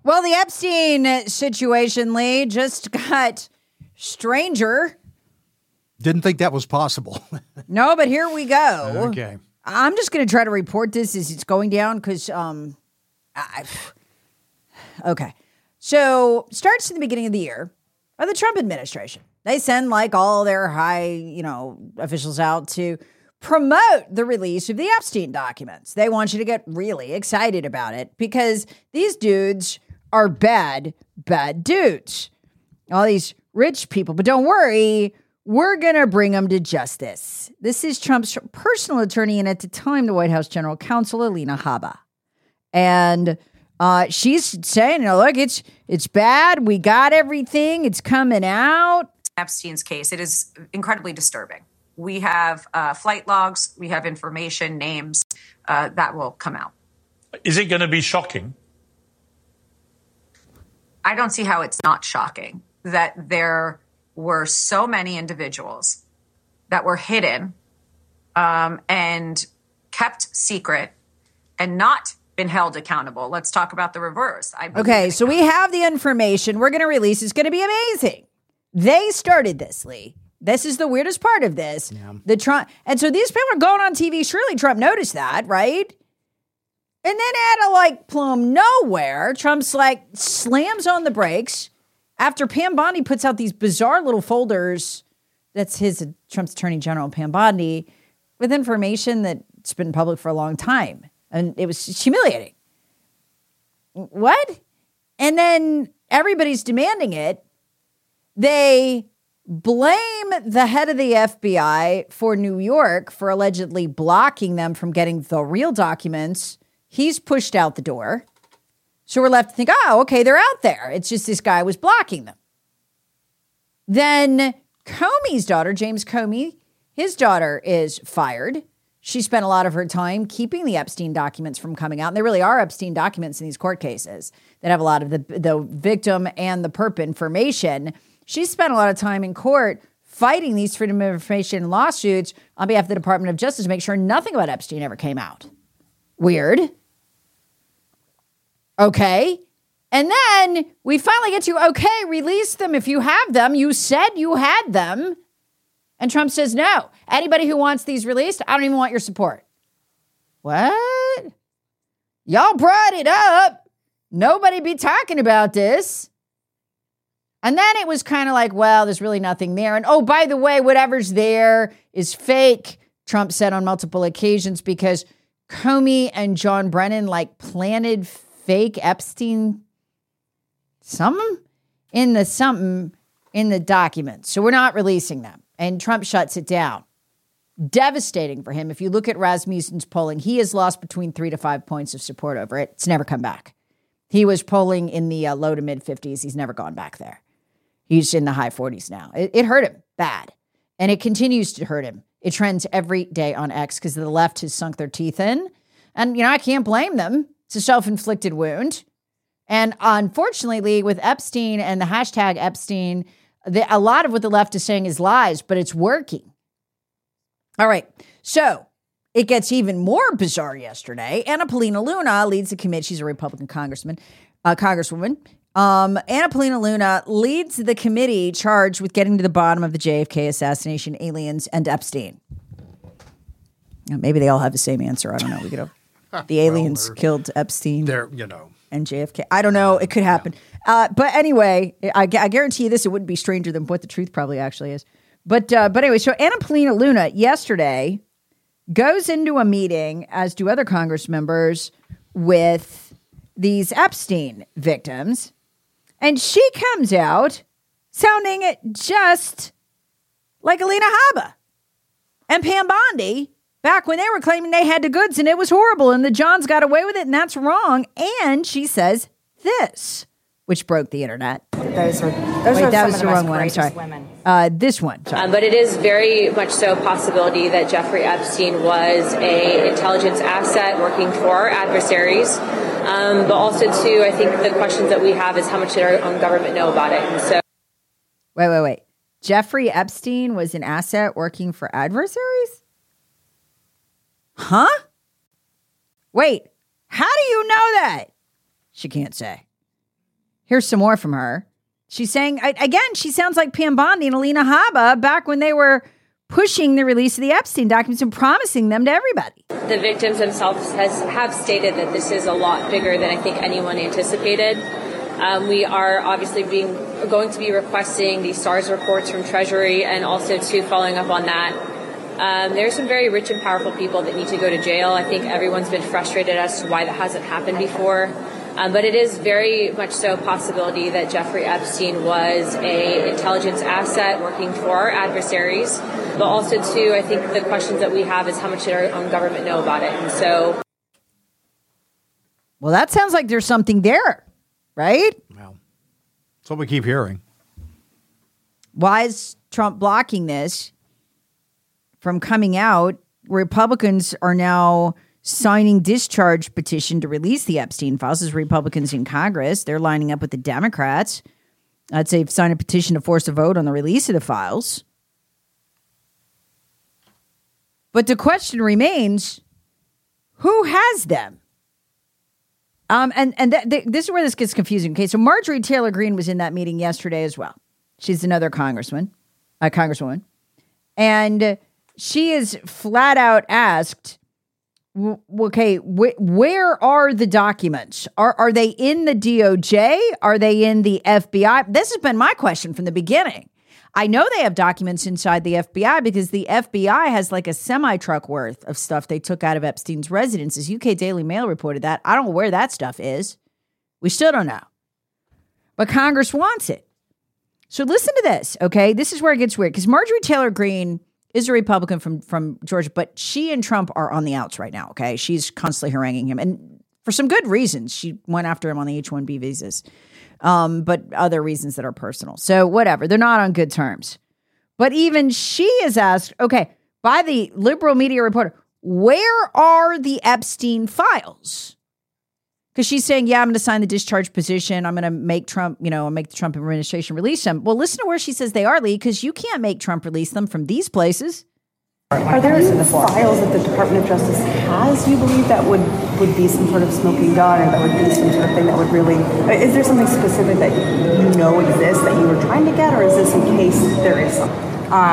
Well, the Epstein situation, Lee, just got stranger. Didn't think that was possible. No, but here we go. Okay. I'm just going to try to report this as it's going down because, okay. So starts in the beginning of the year by the Trump administration. They send like all their high, officials out to promote the release of the Epstein documents. They want you to get really excited about it because these dudes are bad dudes. All these rich people. But don't worry, we're going to bring them to justice. This is Trump's personal attorney and at the time, the White House General Counsel, Alina Habba. And she's saying, look, it's bad. We got everything. It's coming out. Epstein's case, it is incredibly disturbing. We have flight logs. We have information, names that will come out. Is it going to be shocking? I don't see how it's not shocking that there were so many individuals that were hidden and kept secret and not been held accountable. Let's talk about the reverse. Okay, so we have the information we're going to release. It's going to be amazing. They started this, Lee. This is the weirdest part of this. Yeah. And so these people are going on TV. Surely Trump noticed that, right? And then out of plumb nowhere, Trump's slams on the brakes after Pam Bondi puts out these bizarre little folders. That's Trump's attorney general, Pam Bondi, with information that's been public for a long time. And it was humiliating. What? And then everybody's demanding it. They blame the head of the FBI for New York for allegedly blocking them from getting the real documents. He's pushed out the door. So we're left to think, okay, they're out there. It's just this guy was blocking them. Then Comey's daughter, James Comey, his daughter is fired. She spent a lot of her time keeping the Epstein documents from coming out. And there really are Epstein documents in these court cases that have a lot of the victim and the perp information. She spent a lot of time in court fighting these Freedom of Information lawsuits on behalf of the Department of Justice to make sure nothing about Epstein ever came out. Weird. Okay. And then we finally get to, release them if you have them. You said you had them. And Trump says, no. Anybody who wants these released, I don't even want your support. What? Y'all brought it up. Nobody be talking about this. And then it was kind of like, well, there's really nothing there. And by the way, whatever's there is fake, Trump said on multiple occasions, because Comey and John Brennan planted fake Epstein something in the documents. So we're not releasing them. And Trump shuts it down. Devastating for him. If you look at Rasmussen's polling, he has lost between 3 to 5 points of support over it. It's never come back. He was polling in the low to mid 50s. He's never gone back there. He's in the high 40s now. It hurt him bad. And it continues to hurt him. It trends every day on X because the left has sunk their teeth in. And, I can't blame them. It's a self-inflicted wound. And unfortunately, with Epstein and the hashtag Epstein, a lot of what the left is saying is lies, but it's working. All right. So it gets even more bizarre yesterday. Anna Paulina Luna leads the committee. She's a Republican congresswoman. Anna Paulina Luna leads the committee charged with getting to the bottom of the JFK assassination, aliens, and Epstein. Maybe they all have the same answer. I don't know. We could have the aliens killed Epstein. And JFK. I don't know. It could happen. Yeah. But anyway, I guarantee you this, it wouldn't be stranger than what the truth probably actually is. But anyway, so Anna Paulina Luna yesterday goes into a meeting, as do other Congress members, with these Epstein victims. And she comes out sounding just like Alina Habba and Pam Bondi back when they were claiming they had the goods and it was horrible and the Johns got away with it and that's wrong. And she says this, which broke the internet. Those were that was the wrong one. I'm sorry. This one. Sorry. But it is very much so a possibility that Jeffrey Epstein was an intelligence asset working for our adversaries. But also, too, I think the questions that we have is how much did our own government know about it? And so, Wait. Jeffrey Epstein was an asset working for adversaries? Huh? Wait, how do you know that? She can't say. Here's some more from her. She's saying, again, she sounds like Pam Bondi and Alina Habba back when they were pushing the release of the Epstein documents and promising them to everybody. The victims themselves have stated that this is a lot bigger than I think anyone anticipated. We are obviously going to be requesting the SARS reports from Treasury and also following up on that. There are some very rich and powerful people that need to go to jail. I think everyone's been frustrated as to why that hasn't happened before. But it is very much so a possibility that Jeffrey Epstein was an intelligence asset working for our adversaries. But also, I think the questions that we have is how much did our own government know about it? And so... Well, that sounds like there's something there, right? Well, that's what we keep hearing. Why is Trump blocking this from coming out? Republicans are now signing discharge petition to release the Epstein files as Republicans in Congress. They're lining up with the Democrats. I'd say sign a petition to force a vote on the release of the files. But the question remains, who has them? This is where this gets confusing. Okay, so Marjorie Taylor Greene was in that meeting yesterday as well. She's another congresswoman. And she is flat out asked, okay, where are the documents? Are they in the DOJ? Are they in the FBI? This has been my question from the beginning. I know they have documents inside the FBI because the FBI has like a semi-truck worth of stuff they took out of Epstein's residences. UK Daily Mail reported that. I don't know where that stuff is. We still don't know. But Congress wants it. So listen to this, okay? This is where it gets weird because Marjorie Taylor Greene is a Republican from Georgia, but she and Trump are on the outs right now, okay? She's constantly haranguing him. And for some good reasons, she went after him on the H-1B visas, but other reasons that are personal. So whatever, they're not on good terms. But even she is asked, okay, by the liberal media reporter, where are the Epstein files? Because she's saying, yeah, I'm going to sign the discharge petition. I'm going to make Trump, make the Trump administration release them. Well, listen to where she says they are, Lee, because you can't make Trump release them from these places. Are there any files that the Department of Justice has, you believe, that would be some sort of smoking gun or that would be some sort of thing that would really... Is there something specific that you know exists that you were trying to get, or is this in case there is something?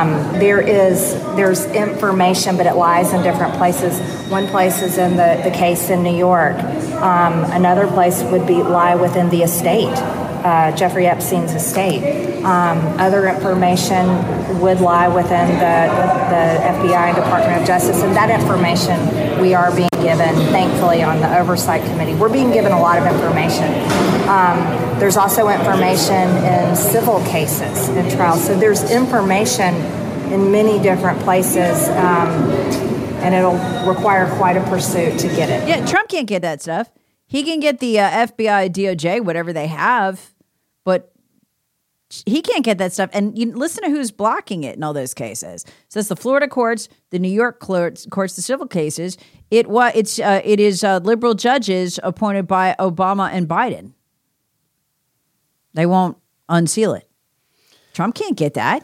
There's information, but it lies in different places. One place is in the case in New York. Another place would lie within the estate, Jeffrey Epstein's estate. Other information would lie within the FBI and Department of Justice, and that information we are being given, thankfully, on the Oversight Committee. We're being given a lot of information. There's also information in civil cases and trials. So there's information in many different places, and it'll require quite a pursuit to get it. Yeah, Trump can't get that stuff. He can get the FBI, DOJ, whatever they have, but he can't get that stuff. And you listen to who's blocking it in all those cases. So it's the Florida courts, the New York courts, the civil cases. It is liberal judges appointed by Obama and Biden. They won't unseal it. Trump can't get that.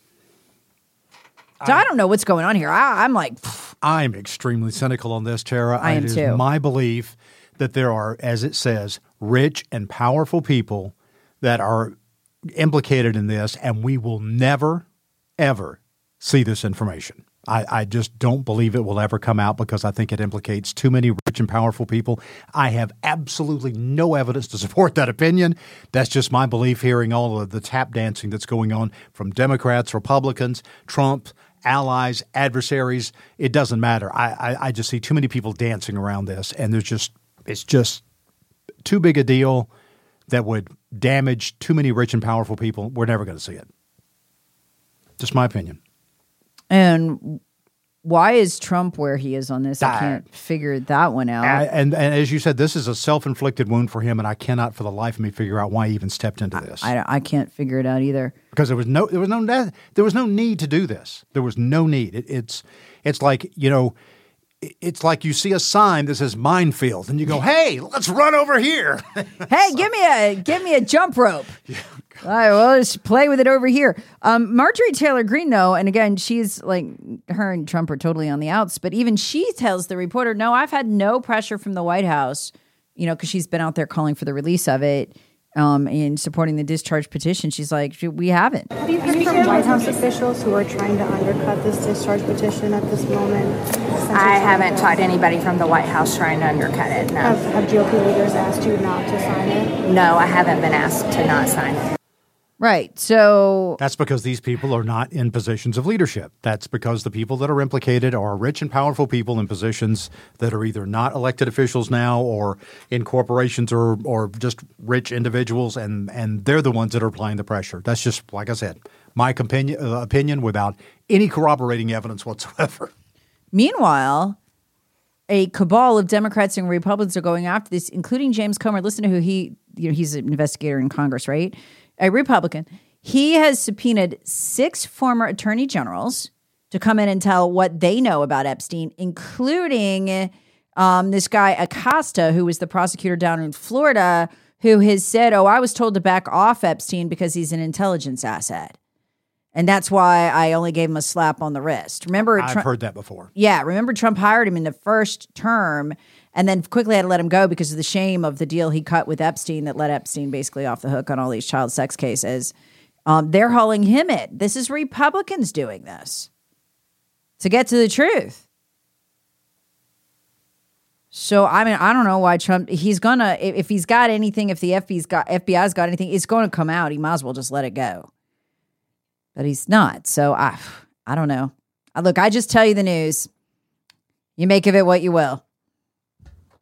So I don't know what's going on here. I'm like... I'm extremely cynical on this, Tara. I am too. It is my belief that there are, as it says, rich and powerful people that are implicated in this, and we will never, ever see this information. I just don't believe it will ever come out because I think it implicates too many rich and powerful people. I have absolutely no evidence to support that opinion. That's just my belief, hearing all of the tap dancing that's going on from Democrats, Republicans, Trump, allies, adversaries. It doesn't matter. I just see too many people dancing around this, and it's just too big a deal that would damage too many rich and powerful people. We're never going to see it. Just my opinion. And why is Trump where he is on this? I can't figure that one out. And as you said, this is a self-inflicted wound for him, and I cannot for the life of me figure out why he even stepped into this. I can't figure it out either. Because there was no need to do this. There was no need. It's like, it's like you see a sign that says minefield, and you go, "Hey, let's run over here." Hey, give me a jump rope. All right, well, let's play with it over here. Marjorie Taylor Greene, though, and again, she's like, her and Trump are totally on the outs, but even she tells the reporter, no, I've had no pressure from the White House, because she's been out there calling for the release of it. in supporting the discharge petition. She's like, we haven't. Have you heard from White House officials who are trying to undercut this discharge petition at this moment? I haven't talked to anybody from the White House trying to undercut it, no. Have GOP leaders asked you not to sign it? No, I haven't been asked to not sign it. Right. So that's because these people are not in positions of leadership. That's because the people that are implicated are rich and powerful people in positions that are either not elected officials now or in corporations or just rich individuals, and they're the ones that are applying the pressure. That's just, like I said, my opinion without any corroborating evidence whatsoever. Meanwhile, a cabal of Democrats and Republicans are going after this, including James Comer. Listen to who he's an investigator in Congress, right? A Republican. He has subpoenaed 6 former attorney generals to come in and tell what they know about Epstein, including this guy Acosta, who was the prosecutor down in Florida, who has said, I was told to back off Epstein because he's an intelligence asset. And that's why I only gave him a slap on the wrist. Remember, I've heard that before. Yeah, remember Trump hired him in the first term and then quickly had to let him go because of the shame of the deal he cut with Epstein that let Epstein basically off the hook on all these child sex cases. They're hauling him in. This is Republicans doing this to get to the truth. So, I mean, I don't know why Trump, he's going to, if he's got anything, if the FBI's got anything, it's going to come out. He might as well just let it go. But he's not. So, I don't know. Look, I just tell you the news. You make of it what you will.